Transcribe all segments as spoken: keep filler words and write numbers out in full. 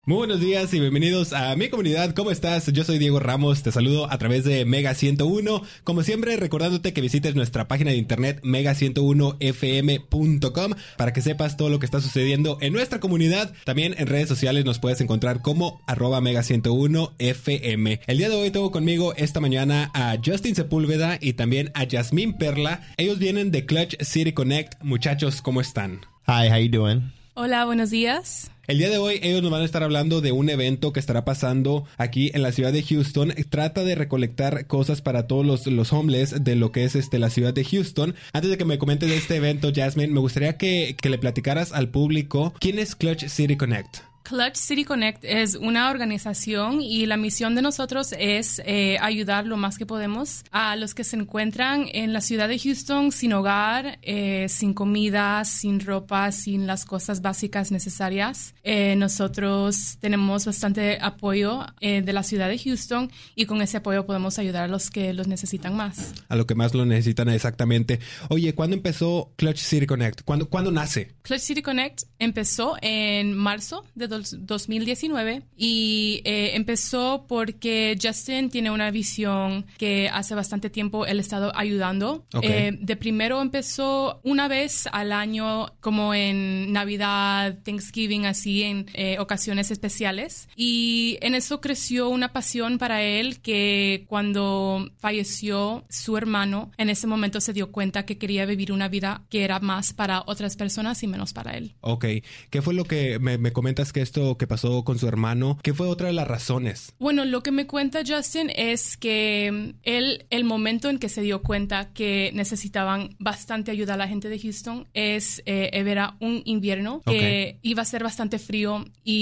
Muy buenos días y bienvenidos a mi comunidad. ¿Cómo estás? Yo soy Diego Ramos. Te saludo a través de Mega ciento uno. Como siempre, recordándote que visites nuestra página de internet mega ciento uno f m punto com para que sepas todo lo que está sucediendo en nuestra comunidad. También en redes sociales nos puedes encontrar como arroba mega ciento uno f m. El día de hoy tengo conmigo esta mañana a Justin Sepúlveda y también a Yasmín Perla. Ellos vienen de Clutch City Connect. Muchachos, ¿cómo están? Hi, how you doing? Hola, buenos días. El día de hoy ellos nos van a estar hablando de un evento que estará pasando aquí en la ciudad de Houston. Trata de recolectar cosas para todos los, los homeless de lo que es este la ciudad de Houston. Antes de que me comentes de este evento, Jasmine, me gustaría que, que le platicaras al público quién es Clutch City Connect. Clutch City Connect es una organización y la misión de nosotros es eh, ayudar lo más que podemos a los que se encuentran en la ciudad de Houston sin hogar, eh, sin comida, sin ropa, sin las cosas básicas necesarias. Eh, nosotros tenemos bastante apoyo eh, de la ciudad de Houston y con ese apoyo podemos ayudar a los que los necesitan más. A lo que más lo necesitan, exactamente. Oye, ¿cuándo empezó Clutch City Connect? ¿Cuándo, ¿cuándo nace? Clutch City Connect empezó en marzo de dos mil diecinueve y eh, empezó porque Justin tiene una visión que hace bastante tiempo él ha estado ayudando. Okay. Eh, de primero empezó una vez al año como en Navidad, Thanksgiving, así en eh, ocasiones especiales, y en eso creció una pasión para él que cuando falleció su hermano, en ese momento se dio cuenta que quería vivir una vida que era más para otras personas y menos para él. Ok. ¿Qué fue lo que me, me comentas que esto que pasó con su hermano? ¿Qué fue otra de las razones? Bueno, lo que me cuenta Justin es que él, el momento en que se dio cuenta que necesitaban bastante ayuda a la gente de Houston es, eh, era un invierno que Okay. iba a ser bastante frío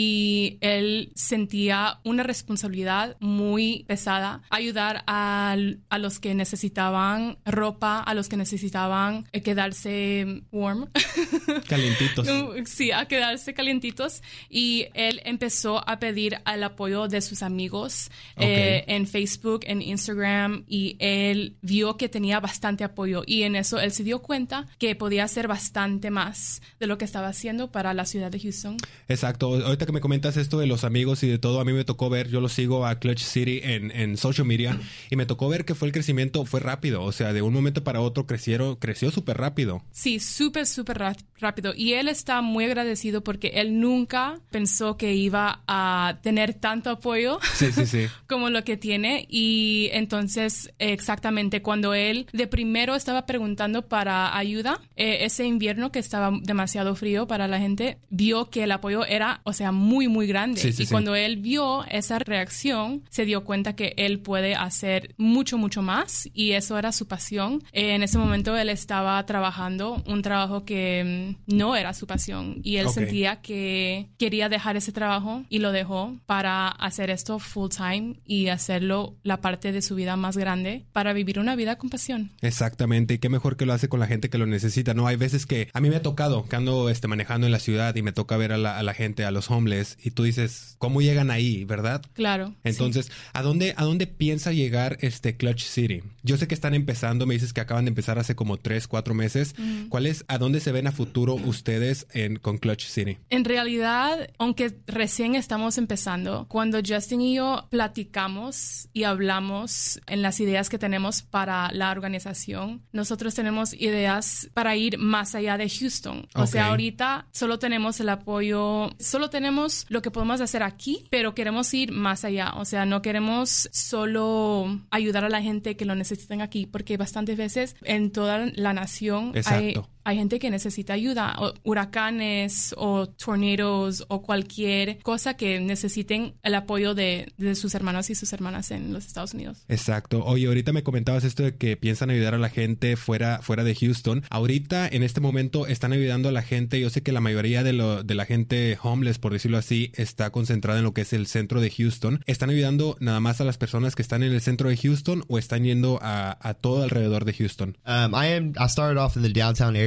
y él sentía una responsabilidad muy pesada, ayudar a, a los que necesitaban ropa, a los que necesitaban eh, quedarse warm. Calientitos. Sí, a quedarse calientitos, y él empezó a pedir el apoyo de sus amigos Okay. eh, en Facebook, en Instagram, y él vio que tenía bastante apoyo y en eso él se dio cuenta que podía hacer bastante más de lo que estaba haciendo para la ciudad de Houston. Exacto. Ahorita que me comentas esto de los amigos y de todo, a mí me tocó ver, yo lo sigo a Clutch City en, en social media y me tocó ver que fue el crecimiento, fue rápido. O sea, de un momento para otro crecieron, creció súper rápido. Sí, súper, súper rápido. Y él está muy agradecido porque él nunca pensó que iba a tener tanto apoyo Sí, sí, sí. como lo que tiene. Y entonces, exactamente, cuando él de primero estaba preguntando para ayuda, eh, ese invierno que estaba demasiado frío para la gente, vio que el apoyo era, o sea, muy, muy grande. Sí, sí, y sí. cuando él vio esa reacción, se dio cuenta que él puede hacer mucho, mucho más, y eso era su pasión. Eh, en ese momento él estaba trabajando un trabajo que mm, no era su pasión, y él Ok. sentía que quería dejar ese trabajo y lo dejó para hacer esto full time y hacerlo la parte de su vida más grande para vivir una vida con pasión. Exactamente. Y qué mejor que lo hace con la gente que lo necesita, ¿no? Hay veces que a mí me ha tocado que ando este, manejando en la ciudad y me toca ver a la, a la gente, a los homeless, y tú dices, ¿cómo llegan ahí, verdad? Claro. Entonces, sí. ¿a dónde, a dónde piensa llegar este Clutch City? Yo sé que están empezando, me dices que acaban de empezar hace como tres, cuatro meses. Mm. ¿Cuál es, a dónde se ven a futuro ustedes en, con Clutch City? En realidad, aunque recién estamos empezando, cuando Justin y yo platicamos y hablamos en las ideas que tenemos para la organización, nosotros tenemos ideas para ir más allá de Houston. O Okay. sea, ahorita solo tenemos el apoyo, solo tenemos lo que podemos hacer aquí, pero queremos ir más allá. O sea, no queremos solo ayudar a la gente que lo necesitan aquí, porque bastantes veces en toda la nación hay... Exacto. Hay gente que necesita ayuda, o huracanes o tornados o cualquier cosa que necesiten el apoyo de, de sus hermanos y sus hermanas en los Estados Unidos. Exacto. Oye, ahorita me comentabas esto de que piensan ayudar a la gente fuera, fuera de Houston. Ahorita, en este momento, están ayudando a la gente. Yo sé que la mayoría de, lo, de la gente homeless, por decirlo así, está concentrada en lo que es el centro de Houston. ¿Están ayudando nada más a las personas que están en el centro de Houston o están yendo a, a todo alrededor de Houston? Um, I am. I started off in the downtown area.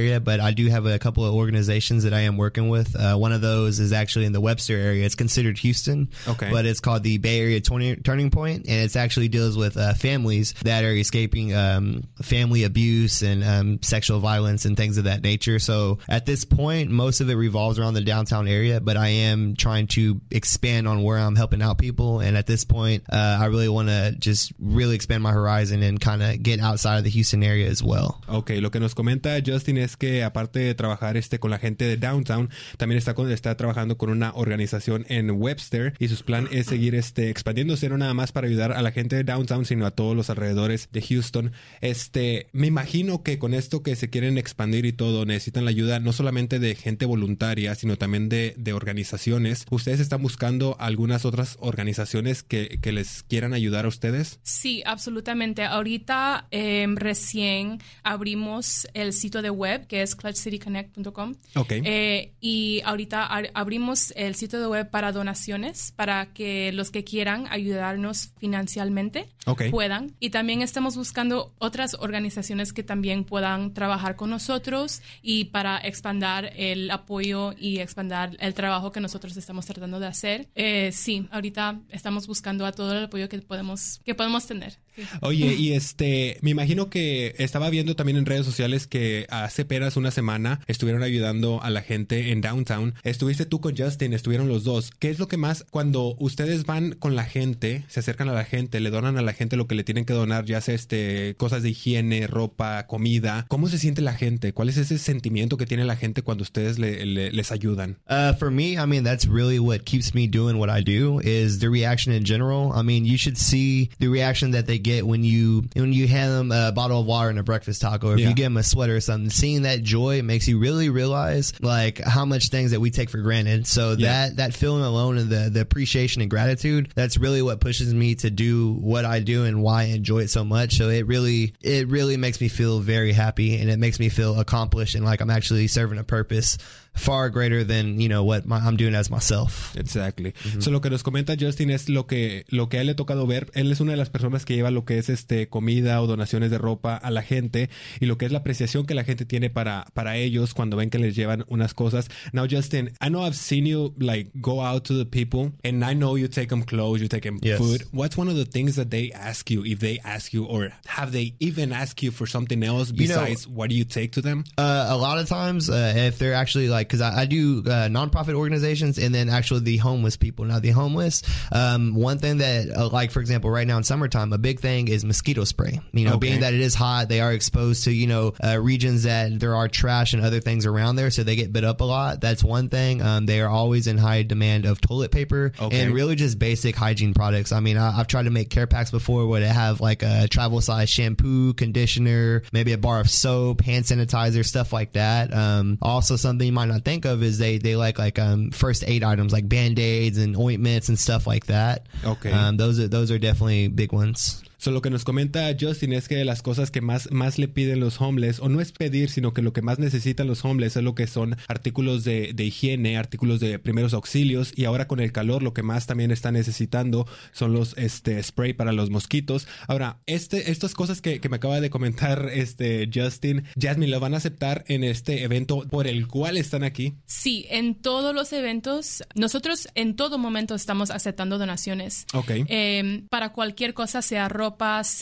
area, but I do have a couple of organizations that I am working with. Uh, one of those is actually in the Webster area. It's considered Houston, okay, but it's called the Bay Area Turning Point, and it actually deals with uh, families that are escaping um, family abuse and um, sexual violence and things of that nature. So at this point, most of it revolves around the downtown area, but I am trying to expand on where I'm helping out people. And at this point, uh, I really want to just really expand my horizon and kind of get outside of the Houston area as well. Okay, lo que nos comenta Justin es que aparte de trabajar este con la gente de downtown, también está con, está trabajando con una organización en Webster, y su plan es seguir este expandiéndose no nada más para ayudar a la gente de downtown, sino a todos los alrededores de Houston. Este, me imagino que con esto que se quieren expandir y todo, necesitan la ayuda no solamente de gente voluntaria, sino también de, de organizaciones. ¿Ustedes están buscando algunas otras organizaciones que, que les quieran ayudar a ustedes? Sí, absolutamente. Ahorita eh, recién abrimos el sitio de web, que es clutch city connect punto com. Okay. Eh, y ahorita a- abrimos el sitio de web para donaciones, para que los que quieran ayudarnos financieramente okay. puedan. Y también estamos buscando otras organizaciones que también puedan trabajar con nosotros y para expandir el apoyo y expandir el trabajo que nosotros estamos tratando de hacer. Eh, sí, ahorita estamos buscando a todo el apoyo que podemos, que podemos tener. Sí. Oye, y este, me imagino que estaba viendo también en redes sociales que hace apenas una semana estuvieron ayudando a la gente en downtown. Estuviste tú con Justin, estuvieron los dos. ¿Qué es lo que más, cuando ustedes van con la gente, se acercan a la gente, le donan a la gente lo que le tienen que donar, ya sea este, cosas de higiene, ropa, comida? ¿Cómo se siente la gente? ¿Cuál es ese sentimiento que tiene la gente cuando ustedes le, le, les ayudan? Uh, for me, I mean, that's really what keeps me doing what I do, is the reaction in general. I mean, you should see the reaction that they get when you when you hand them a bottle of water and a breakfast taco, or if yeah. you give them a sweater or something. Seeing that joy makes you really realize like how much things that we take for granted. So yeah. that that feeling alone and the the appreciation and gratitude, that's really what pushes me to do what I do and why I enjoy it so much. So it really it really makes me feel very happy, and it makes me feel accomplished and like I'm actually serving a purpose far greater than, you know, what my, I'm doing as myself. Exactly. Mm-hmm. So, lo que nos comenta Justin es lo que, lo que a él le ha tocado ver. Él es una de las personas que lleva lo que es este comida o donaciones de ropa a la gente, y lo que es la apreciación que la gente tiene para, para ellos cuando ven que les llevan unas cosas. Now, Justin, I know I've seen you like go out to the people, and I know you take them clothes, you take them yes. food. What's one of the things that they ask you, if they ask you, or have they even asked you for something else besides you know, what do you take to them? Uh, a lot of times, uh, if they're actually like, because I, I do uh, nonprofit organizations and then actually the homeless people. Now, the homeless, um, one thing that, uh, like, for example, right now in summertime, a big thing is mosquito spray. You know, okay. being that it is hot, they are exposed to, you know, uh, regions that there are trash and other things around there, so they get bit up a lot. That's one thing. Um, they are always in high demand of toilet paper okay. and really just basic hygiene products. I mean, I, I've tried to make care packs before where they have like a travel size shampoo, conditioner, maybe a bar of soap, hand sanitizer, stuff like that. Um, also something you might not think of is they, they like like um, first aid items like Band-Aids and ointments and stuff like that. Okay. Um, those are those are definitely big ones. So, lo que nos comenta Justin es que las cosas que más, más le piden los homeless, o no es pedir, sino que lo que más necesitan los homeless es lo que son artículos de, de higiene, artículos de primeros auxilios, y ahora con el calor lo que más también está necesitando son los este spray para los mosquitos. Ahora, este, estas cosas que, que me acaba de comentar este Justin, Jasmine, ¿lo van a aceptar en este evento por el cual están aquí? Sí, en todos los eventos, nosotros en todo momento estamos aceptando donaciones. Okay. Eh, para cualquier cosa, sea ropa,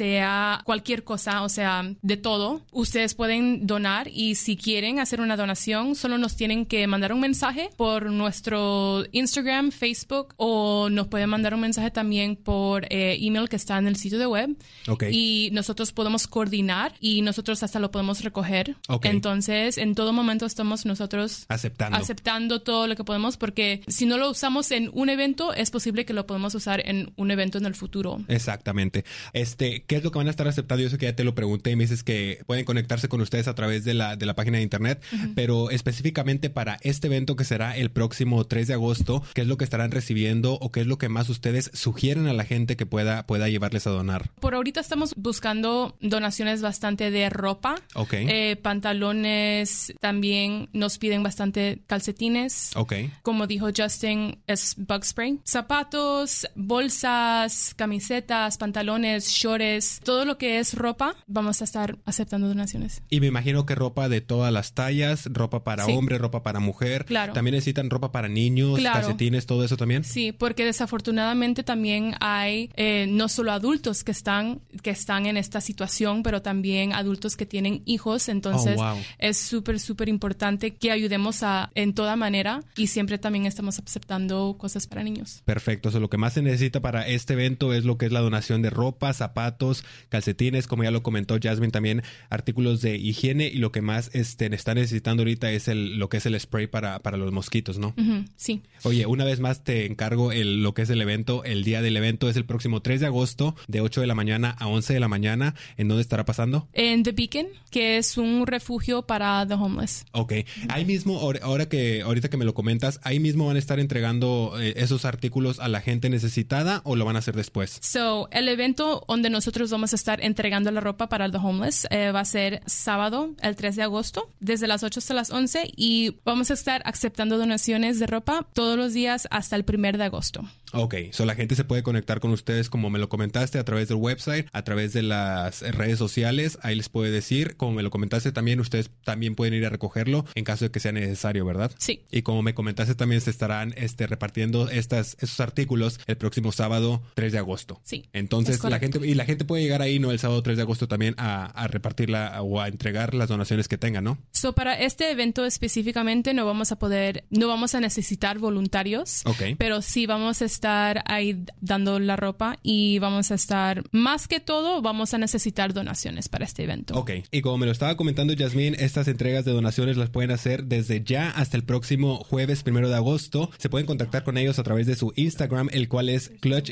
sea cualquier cosa, o sea, de todo. Ustedes pueden donar, y si quieren hacer una donación, solo nos tienen que mandar un mensaje por nuestro Instagram, Facebook, o nos pueden mandar un mensaje también por eh, email que está en el sitio de web. Okay. Y nosotros podemos coordinar, y nosotros hasta lo podemos recoger. Okay. Entonces, en todo momento estamos nosotros aceptando. aceptando todo lo que podemos, porque si no lo usamos en un evento, es posible que lo podamos usar en un evento en el futuro. Exactamente. Este, ¿qué es lo que van a estar aceptando? Yo sé que ya te lo pregunté y me dices que pueden conectarse con ustedes a través de la, de la página de internet, uh-huh. pero específicamente para este evento que será el próximo tres de agosto, ¿qué es lo que estarán recibiendo o qué es lo que más ustedes sugieren a la gente que pueda, pueda llevarles a donar? Por ahorita estamos buscando donaciones bastante de ropa, okay. eh, pantalones, también nos piden bastante calcetines. Okay. Como dijo Justin, es bug spray. Zapatos, bolsas, camisetas, pantalones, shorts, todo lo que es ropa, vamos a estar aceptando donaciones. Y me imagino que ropa de todas las tallas, ropa para Sí. hombre, ropa para mujer. Claro. También necesitan ropa para niños, Claro. calcetines, todo eso también. Sí, porque desafortunadamente también hay eh, no solo adultos que están, que están en esta situación, pero también adultos que tienen hijos. Entonces, Oh, wow. es súper, súper importante que ayudemos a, en toda manera, y siempre también estamos aceptando cosas para niños. Perfecto. O sea, lo que más se necesita para este evento es lo que es la donación de ropa, zapatos, calcetines, como ya lo comentó Jasmine, también artículos de higiene, y lo que más este, está necesitando ahorita es el, lo que es el spray para, para los mosquitos, ¿no? Ujú, sí. Oye, una vez más te encargo el, lo que es el evento. El día del evento es el próximo tres de agosto, de ocho de la mañana a once de la mañana. ¿En dónde estará pasando? En The Beacon, que es un refugio para the homeless. Ok. Ahí mismo, ahora ahora que ahorita que me lo comentas, ahí mismo van a estar entregando eh, esos artículos a la gente necesitada, ¿o lo van a hacer después? So, el evento donde nosotros vamos a estar entregando la ropa para the homeless eh, va a ser sábado, el tres de agosto, desde las ocho hasta las once, y vamos a estar aceptando donaciones de ropa todos los días hasta el primer de agosto. Ok, so la gente se puede conectar con ustedes, como me lo comentaste, a través del website, a través de las redes sociales. Ahí les puede decir, como me lo comentaste también, ustedes también pueden ir a recogerlo en caso de que sea necesario, ¿verdad? Sí. Y como me comentaste, también se estarán este, repartiendo estas, esos artículos el próximo sábado tres de agosto. Sí, Entonces, es la correcto. gente, y la gente puede llegar ahí, ¿no? El sábado tres de agosto también a, a repartirla o a entregar las donaciones que tengan, ¿no? So, para este evento específicamente no vamos a poder, no vamos a necesitar voluntarios, Ok. pero sí vamos a estar ahí dando la ropa, y vamos a estar, más que todo, vamos a necesitar donaciones para este evento. Ok, y como me lo estaba comentando Jasmine, estas entregas de donaciones las pueden hacer desde ya hasta el próximo jueves primero de agosto. Se pueden contactar con ellos a través de su Instagram, el cual es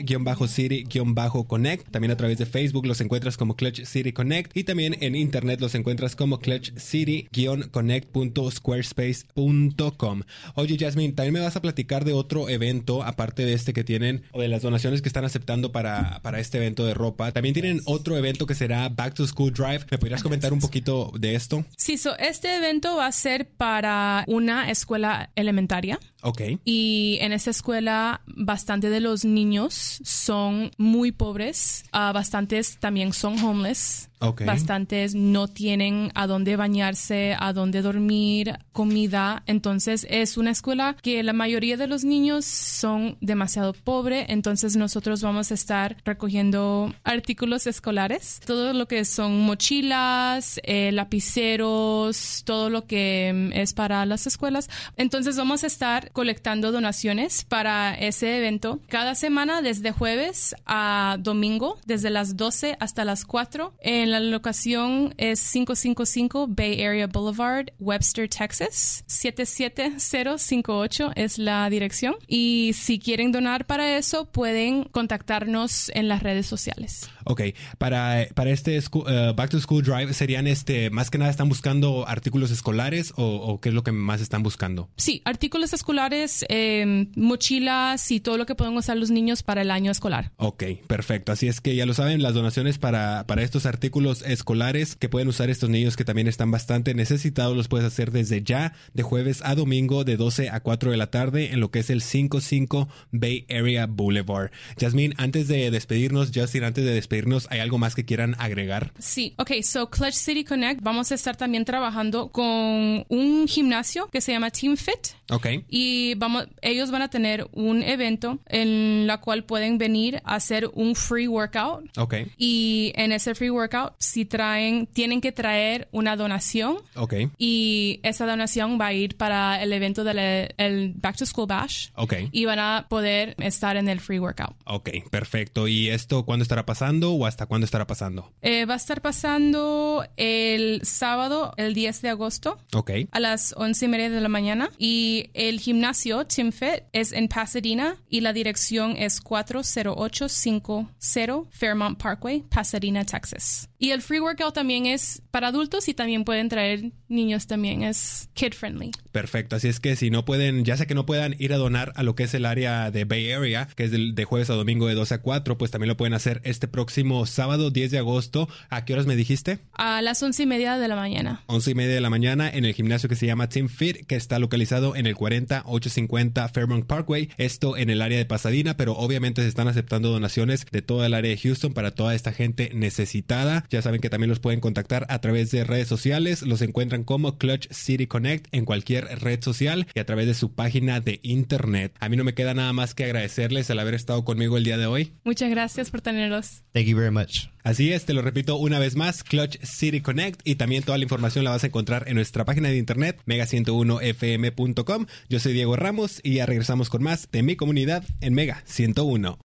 clutch-city-connect. También a través de Facebook los encuentras como Clutch City Connect, y también en internet los encuentras como clutch city connect punto squarespace punto com. Oye Jasmine, también me vas a platicar de otro evento aparte de este que tienen, o de las donaciones que están aceptando para, para este evento de ropa. También tienen otro evento que será Back to School Drive. ¿Me podrías comentar un poquito de esto? Sí, so, este evento va a ser para una escuela elementaria. Ok. Y en esa escuela, bastante de los niños son muy pobres. Uh, bastantes también son homeless. Ok. Bastantes no tienen a dónde bañarse, a dónde dormir, comida. Entonces, es una escuela que la mayoría de los niños son demasiado pobres. Entonces, nosotros vamos a estar recogiendo artículos escolares. Todo lo que son mochilas, eh, lapiceros, todo lo que mm, es para las escuelas. Entonces, vamos a estar colectando donaciones para ese evento cada semana, desde jueves a domingo, desde las doce hasta las cuatro. En la locación es quinientos cincuenta y cinco Bay Area Boulevard, Webster, Texas. siete siete cero cinco ocho es la dirección. Y si quieren donar para eso, pueden contactarnos en las redes sociales. Ok, para, para este school, uh, Back to School Drive, ¿serían este, más que nada están buscando artículos escolares, o, o qué es lo que más están buscando? Sí, artículos escolares, eh, mochilas y todo lo que pueden usar los niños para el año escolar. Ok, perfecto. Así es que ya lo saben, las donaciones para, para estos artículos escolares que pueden usar estos niños que también están bastante necesitados, los puedes hacer desde ya, de jueves a domingo, de doce a cuatro de la tarde, en lo que es el cincuenta y cinco Bay Area Boulevard. Jasmine, antes de despedirnos, Justin, antes de despedirnos, ¿hay algo más que quieran agregar? Sí, ok, so Clutch City Connect, vamos a estar también trabajando con un gimnasio que se llama Team Fit. Ok. Y vamos, ellos van a tener un evento en la cual pueden venir a hacer un free workout. Ok. Y en ese free workout, si traen, tienen que traer una donación. Ok. Y esa donación va a ir para el evento del el Back to School Bash. Ok. Y van a poder estar en el free workout. Ok, perfecto. ¿Y esto cuándo estará pasando o hasta cuándo estará pasando? Eh, va a estar pasando el sábado, el diez de agosto. Ok. A las once y media de la mañana. Y el gimnasio Team Fit es en Pasadena y la dirección es cuatro cero ocho cinco cero Fairmont Parkway, Pasadena, Texas. Y el free workout también es para adultos y también pueden traer niños también. Es kid friendly. Perfecto. Así es que si no pueden, ya sea que no puedan ir a donar a lo que es el área de Bay Area, que es de, de jueves a domingo de doce a cuatro, pues también lo pueden hacer este próximo sábado diez de agosto. ¿A qué horas me dijiste? A las once y media de la mañana. Once y media de la mañana en el gimnasio que se llama Team Fit, que está localizado en el cuarenta ochocientos cincuenta Fairmont Parkway. Esto en el área de Pasadena, pero obviamente se están aceptando donaciones de toda el área de Houston para toda esta gente necesitada. Ya saben que también los pueden contactar a través de redes sociales. Los encuentran como Clutch City Connect en cualquier red social y a través de su página de internet. A mí no me queda nada más que agradecerles el haber estado conmigo el día de hoy. Muchas gracias por tenerlos. Thank you very much. Así es, te lo repito una vez más, Clutch City Connect, y también toda la información la vas a encontrar en nuestra página de internet mega ciento uno f m punto com. Yo soy Diego Ramos y ya regresamos con más de Mi Comunidad en Mega ciento uno.